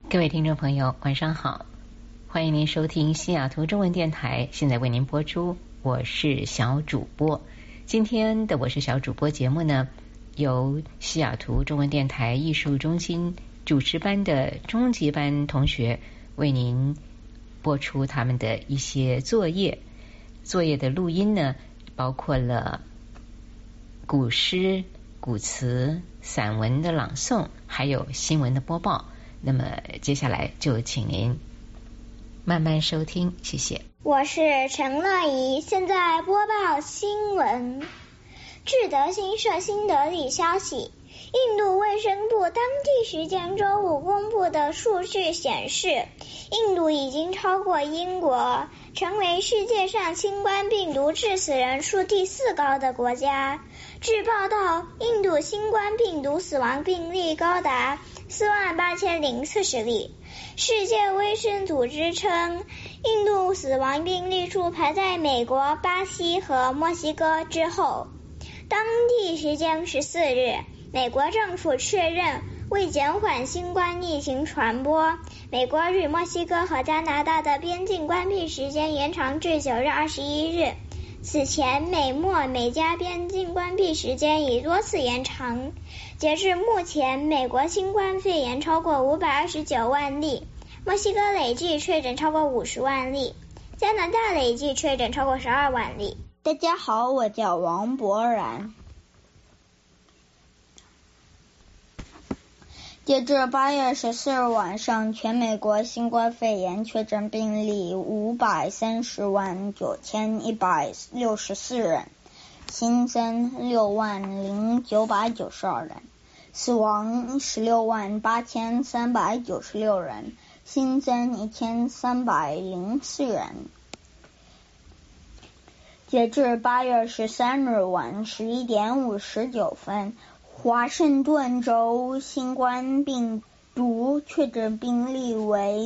各位听众朋友，晚上好，欢迎您收听西雅图中文电台，现在为您播出，我是小主播。今天的我是小主播节目呢，由西雅图中文电台艺术中心主持班的中级班同学为您播出他们的一些作业的录音呢，包括了古诗、古词、散文的朗诵，还有新闻的播报。那么接下来就请您慢慢收听，谢谢。 我是陈乐怡，现在播报新闻。智德新社新德里消息，印度卫生部当地时间周五公布的数据显示，印度已经超过英国，成为世界上新冠病毒致死人数第4高的国家。据报道，印度新冠病毒死亡病例高达48040例。世界卫生组织称，印度死亡病例数排在美国、巴西和墨西哥之后。当地时间14日，美国政府确认，为减缓新冠疫情传播，美国与墨西哥和加拿大的边境关闭时间延长至9月21日。此前，美墨美加边境关闭时间已多次延长。截至目前，美国新冠肺炎超过529万例，墨西哥累计确诊超过50万例，加拿大累计确诊超过12万例。 大家好，我叫王博然。截至8月14日晚上，全美国新冠肺炎确诊病例5309164人，新增60992人，死亡168396人，新增1304人。截至8月13日晚11点59分，华盛顿州新冠病毒确诊病例为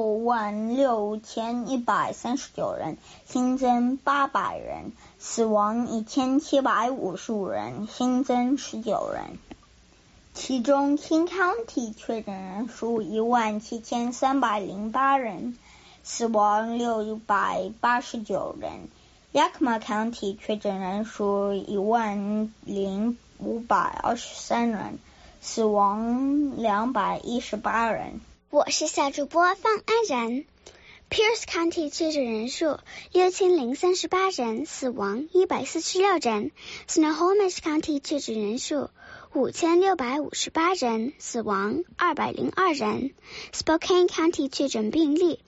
66139人，新增800人，死亡1755人，新增19人。其中 King County 确诊人数17308人，死亡689人。Yakima County 确诊人数10523人，死亡218人。 我是小主播方安然。Pierce County 确诊人数6038人，死亡146人。Snohomish County 确诊人数5658人，死亡202人。Spokane County 确诊病例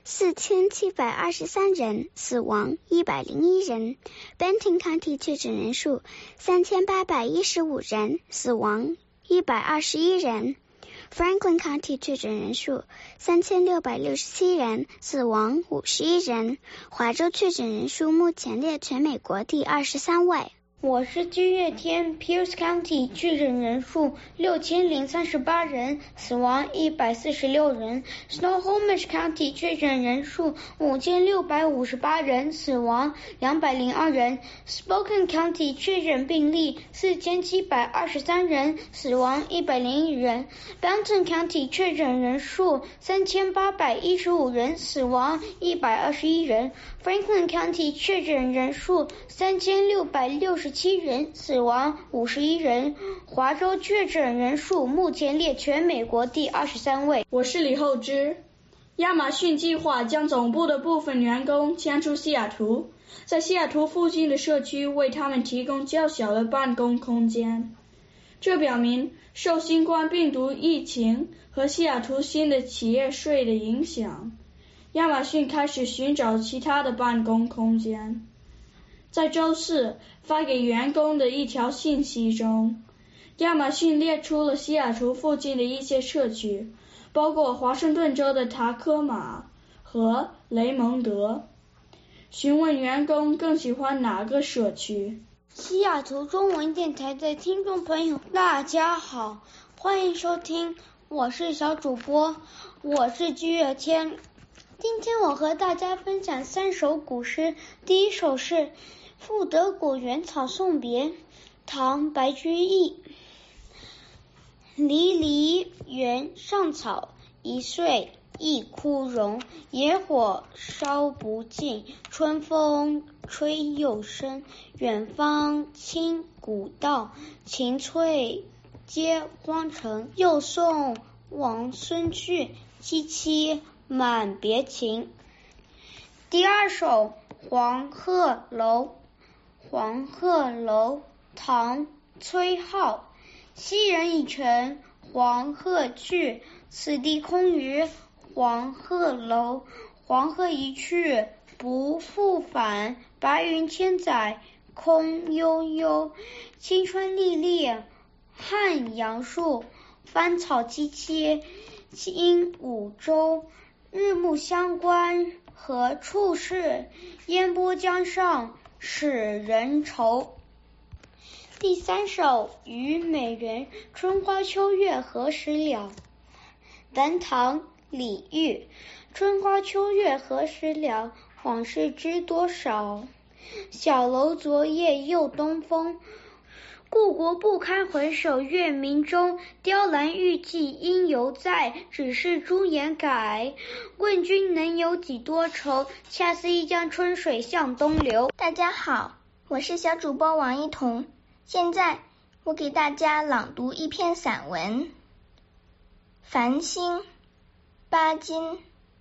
4723人，死亡101人。Benton County 确诊人数3815人，死亡121人。Franklin County 确诊人数3667人，死亡51人。华州确诊人数目前列全美国第23位。 我是居月天。 Pierce County 确诊人数6038人，死亡146人。 Snohomish County 确诊人数5658人，死亡202人。 Spokane County 确诊病例4723人，死亡101人。 Benton County 确诊人数3815人，死亡121人。 Franklin County 确诊人数3667人，死亡51人。华州确诊人数目前列全美国第23位。 我是李厚之。亚马逊计划将总部的部分员工迁出西雅图，在西雅图附近的社区为他们提供较小的办公空间。这表明受新冠病毒疫情和西雅图新的企业税的影响，亚马逊开始寻找其他的办公空间。在周四发给员工的一条信息中，亚马逊列出了西雅图附近的一些社区，包括华盛顿州的塔科马和雷蒙德，询问员工更喜欢哪个社区。 西雅图中文电台的听众朋友大家好，欢迎收听，我是小主播，我是居月天。今天我和大家分享3首古诗，第一首是《赋得果园草送别》，唐·白居易。离离原上草， 一岁一枯荣，野火烧不尽，春风吹又生。远芳侵古道，晴翠接荒城。又送王孙去，萋萋满别情。第二首黄鹤楼。黄鹤楼，唐·崔颢。昔人已乘黄鹤去，此地空余黄鹤楼。黄鹤一去不复返，白云千载空悠悠。青春历历汉阳树，芳草萋萋鹦鹉洲。日暮乡关何处是？烟波江上使人愁。第三首虞美人。春花秋月何时了？南唐·李煜。春花秋月何时了？往事知多少。小楼昨夜又东风，故国不堪回首月明中。雕栏玉砌应犹在，只是朱颜改。问君能有几多愁？恰似一江春水向东流。 大家好，我是小主播王一彤，现在我给大家朗读一篇散文《繁星》，巴金。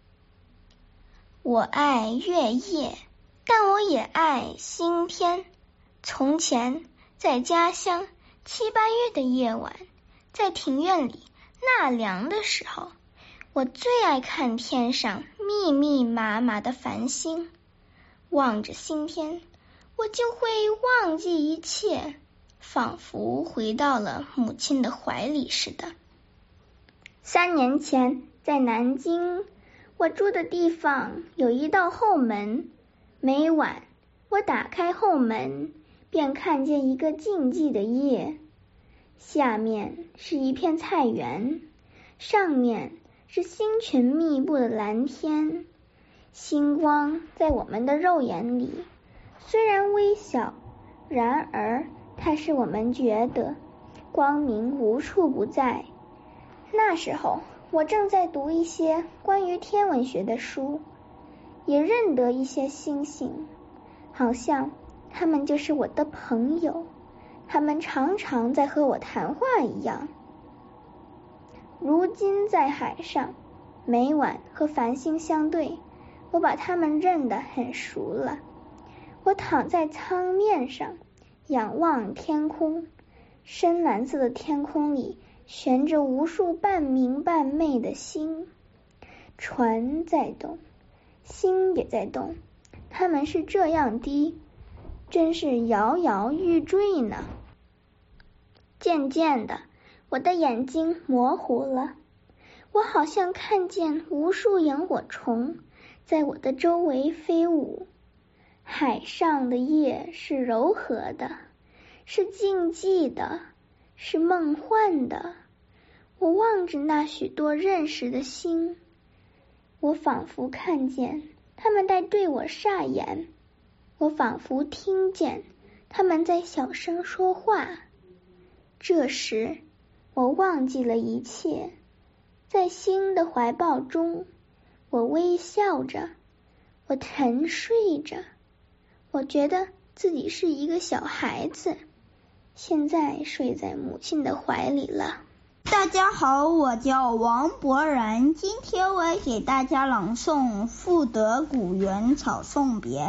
我爱月夜，但我也爱星天。从前在家乡7、8月的夜晚，在庭院里纳凉的时候，我最爱看天上密密麻麻的繁星。望着星天，我就会忘记一切，仿佛回到了母亲的怀里似的。3年前，在南京，我住的地方有一道后门，每晚我打开后门，便看见一个静寂的夜，下面是一片菜园，上面是星群密布的蓝天。星光在我们的肉眼里虽然微小，然而它使我们觉得光明无处不在。那时候我正在读一些关于天文学的书，也认得一些星星，好像他们就是我的朋友，他们常常在和我谈话一样。如今在海上，每晚和繁星相对，我把他们认得很熟了。我躺在舱面上，仰望天空，深蓝色的天空里悬着无数半明半昧的星，船在动，星也在动，它们是这样低，真是摇摇欲坠呢。渐渐的，我的眼睛模糊了，我好像看见无数萤火虫在我的周围飞舞。海上的夜是柔和的，是静寂的，是梦幻的。我望着那许多认识的星，我仿佛看见他们在对我煞眼，我仿佛听见他们在小声说话。这时我忘记了一切，在星的怀抱中，我微笑着，我沉睡着，我觉得自己是一个小孩子，现在睡在母亲的怀里了。 大家好，我叫王博然，今天我也给大家朗诵《赋得古原草送别》。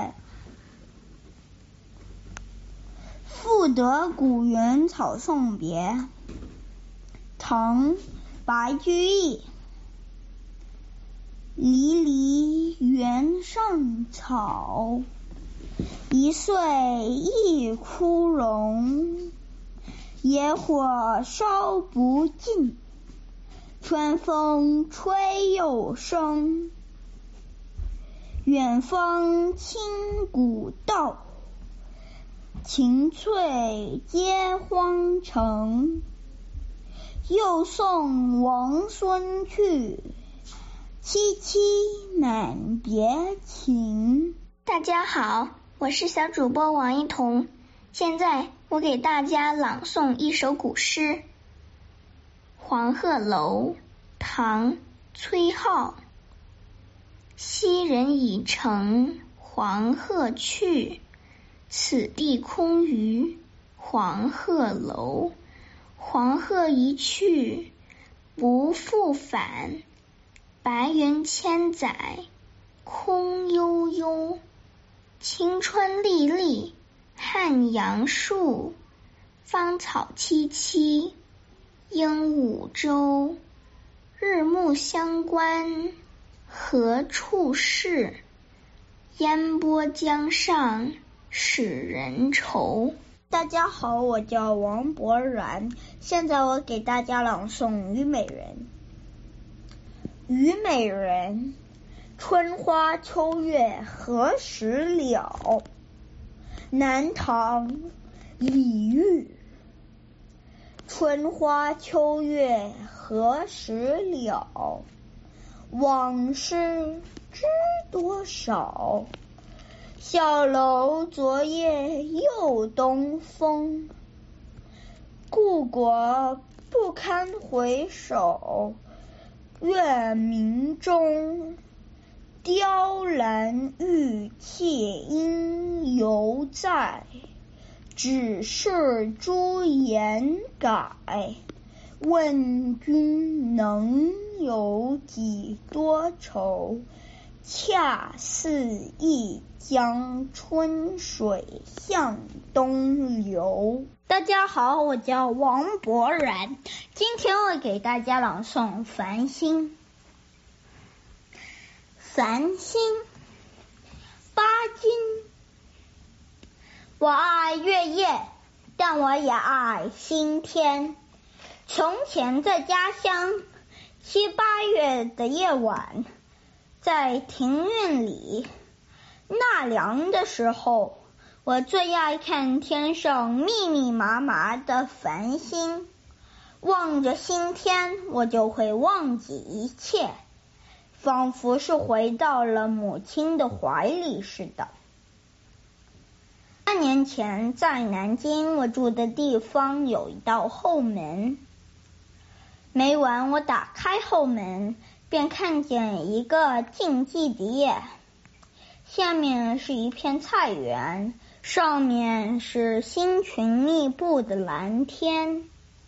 赋得古原草送别，唐·白居易。离离原上草，一岁一枯荣。野火烧不尽，春风吹又生。远芳侵古道，晴翠接荒城。又送王孙去，萋萋满别情。 大家好，我是小主播王一彤，现在我给大家朗诵一首古诗《黄鹤楼》，唐· 崔颢。昔人已乘黄鹤去，此地空余黄鹤楼。黄鹤一去不复返，白云千载空悠悠。青春历历汉阳树，芳草萋萋鹦鹉洲。日暮乡关何处是？烟波江上使人愁。 大家好，我叫王博然，现在我给大家朗诵《虞美人》。虞美人，春花秋月何时了？南唐，李煜。春花秋月何时了？往事知多少？小楼昨夜又东风，故国不堪回首月明中。雕栏玉砌应犹在，只是朱颜改。问君能有几多愁？恰似一江春水向东流。大家好，我叫王博然，今天我给大家朗诵《繁星》。繁星，巴金。我爱月夜，但我也爱星天。从前在家乡7、8月的夜晚，在庭院里纳凉的时候，我最爱看天上密密麻麻的繁星。望着星天，我就会忘记一切，仿佛是回到了母亲的怀里似的。2年前在南京，我住的地方有一道后门。每晚我打开后门，便看见一个净季蝶，下面是一片菜园，上面是星群密布的蓝天。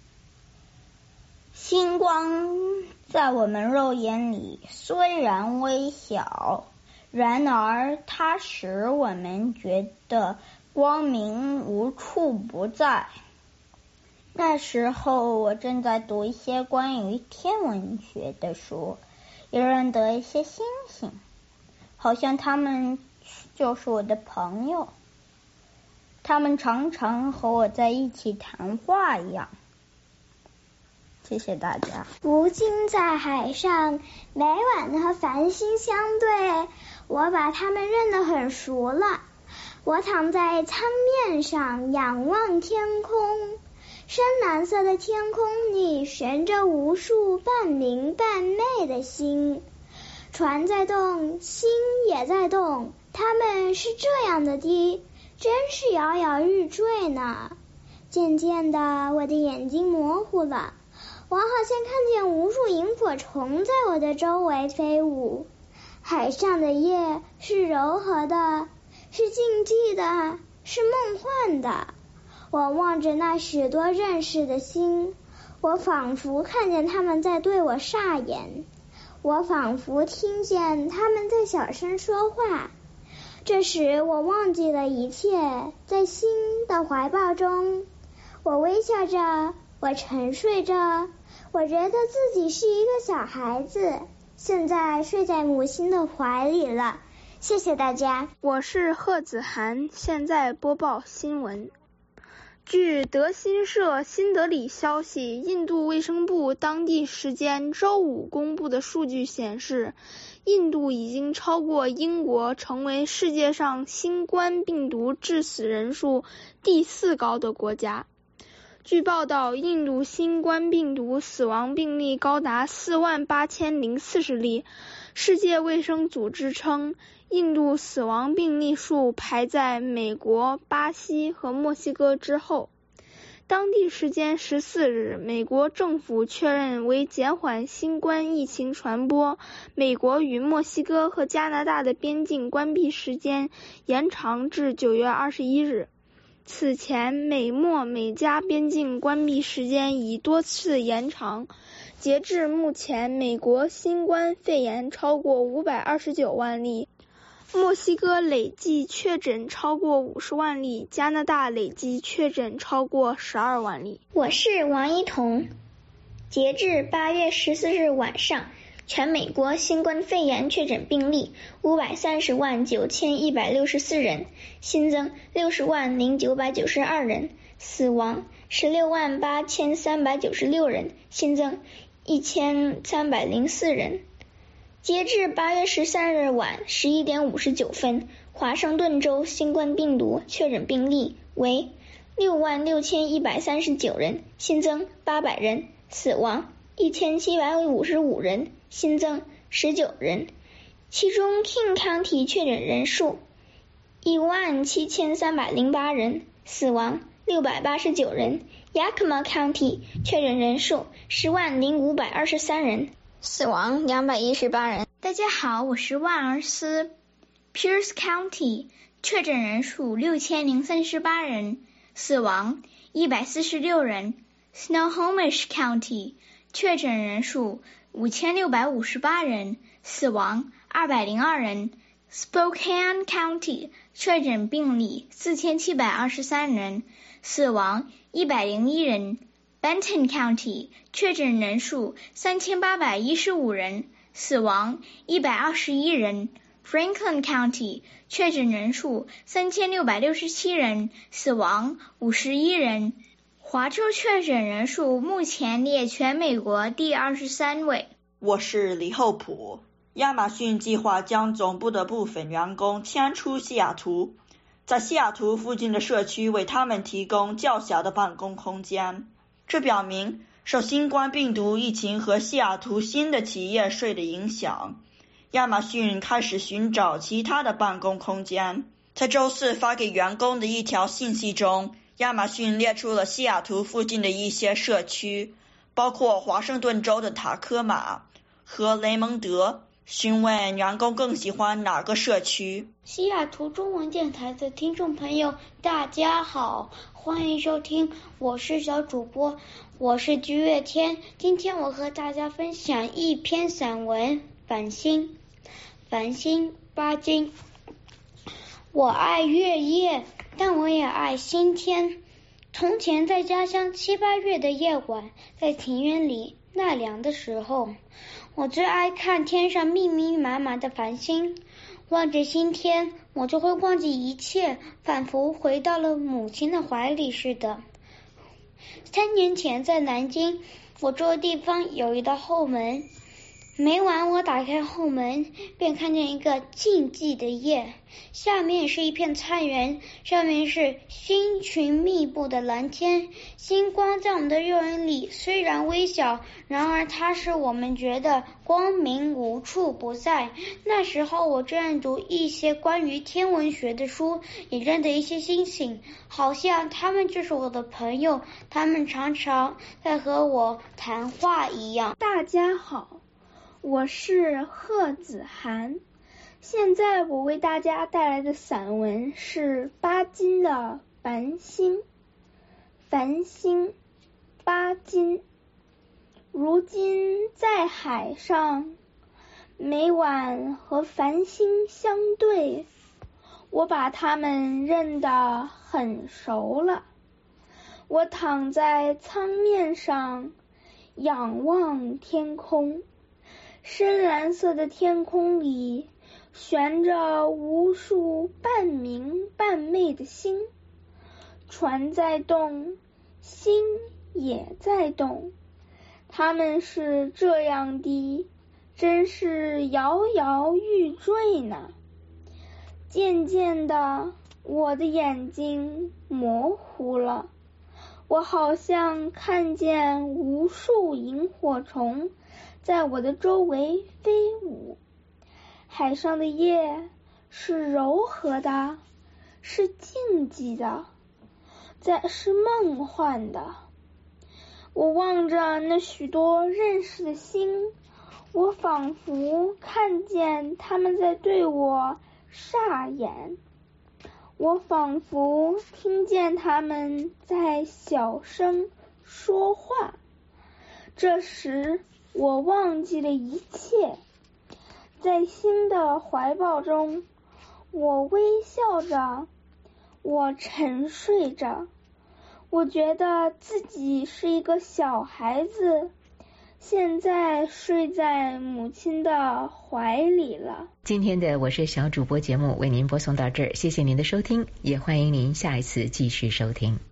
星光在我们肉眼里虽然微小，然而它使我们觉得光明无处不在。那时候我正在读一些关于天文学的书，也认得一些星星，好像他们就是我的朋友，他们常常和我在一起谈话一样。谢谢大家。 如今在海上，每晚和繁星相对，我把它们认得很熟了。我躺在舱面上仰望天空，深蓝色的天空里悬着无数半明半昧的星，船在动，星也在动，它们是这样的低，真是摇摇欲坠呢。渐渐的，我的眼睛模糊了，我好像看见无数萤火虫在我的周围飞舞。海上的夜是柔和的，是静寂的，是梦幻的。我望着那许多认识的星，我仿佛看见他们在对我煞眼，我仿佛听见他们在小声说话。这时我忘记了一切，在星的怀抱中，我微笑着，我沉睡着，我觉得自己是一个小孩子，现在睡在母亲的怀里了。谢谢大家。 我是贺子涵，现在播报新闻。据德新社新德里消息，印度卫生部当地时间周五公布的数据显示，印度已经超过英国，成为世界上新冠病毒致死人数第4高的国家。据报道，印度新冠病毒死亡病例高达48040例。世界卫生组织称，印度死亡病例数排在美国、巴西和墨西哥之后。 当地时间14日，美国政府确认为减缓新冠疫情传播，美国与墨西哥和加拿大的边境关闭时间延长至9月21日。此前，美墨美加边境关闭时间已多次延长。截至目前，美国新冠肺炎超过529万例，墨西哥累计确诊超过50万例，加拿大累计确诊超过12万例。 我是王一彤。截至8月14日晚上，全美国新冠肺炎确诊病例530万9164人，新增60万0992人，死亡16万8396人，新增1304人。截至8月13日晚11点59分，华盛顿州新冠病毒确诊病例为66139人，新增800人，死亡1755人，新增19人。其中 King County 确诊人数17308人，死亡689人。Yakima County 确诊人数100523人，死亡218人。 大家好，我是万儿思。Pierce County 确诊人数6038人，死亡146人。Snohomish County 确诊人数5658人，死亡202人。Spokane County 确诊病例4723人，死亡101人。Benton County 确诊人数3815人，死亡121人。Franklin County 确诊人数3667人，死亡51人。华州确诊人数目前列全美国第23位。 我是李厚普。亚马逊计划将总部的部分员工迁出西雅图，在西雅图附近的社区为他们提供较小的办公空间。这表明受新冠病毒疫情和西雅图新的企业税的影响，亚马逊开始寻找其他的办公空间。在周四发给员工的一条信息中，亚马逊列出了西雅图附近的一些社区，包括华盛顿州的塔科马和雷蒙德，询问员工更喜欢哪个社区。 西雅图中文电台的听众朋友，大家好，欢迎收听，我是小主播，我是居月天。今天我和大家分享一篇散文《繁星》。繁星巴金。我爱月夜，但我也爱星天。从前在家乡7、8月的夜晚，在庭院里纳凉的时候，我最爱看天上密密麻麻的繁星。望着星天，我就会忘记一切，仿佛回到了母亲的怀里似的。3年前在南京，我住的地方有一道后门，每晚我打开后门，便看见一个静寂的夜，下面是一片菜园，上面是星群密布的蓝天。星光在我们的肉眼里虽然微小，然而它使我们觉得光明无处不在。那时候我正在读一些关于天文学的书，也认得一些星星，好像他们就是我的朋友，他们常常在和我谈话一样。 大家好，我是贺子涵。现在我为大家带来的散文是巴金的《繁星》。繁星，巴金。如今在海上，每晚和繁星相对，我把它们认得很熟了。我躺在舱面上，仰望天空，深蓝色的天空里悬着无数半明半昧的星，船在动，星也在动，它们是这样的，真是摇摇欲坠呢。渐渐的，我的眼睛模糊了，我好像看见无数萤火虫在我的周围飞舞。海上的夜是柔和的，是静寂的， 是梦幻的。我望着那许多认识的星，我仿佛看见他们在对我煞眼，我仿佛听见他们在小声说话。这时我忘记了一切，在星的怀抱中，我微笑着，我沉睡着，我觉得自己是一个小孩子，现在睡在母亲的怀里了。 今天的我是小主播节目为您播送到这儿，谢谢您的收听，也欢迎您下一次继续收听。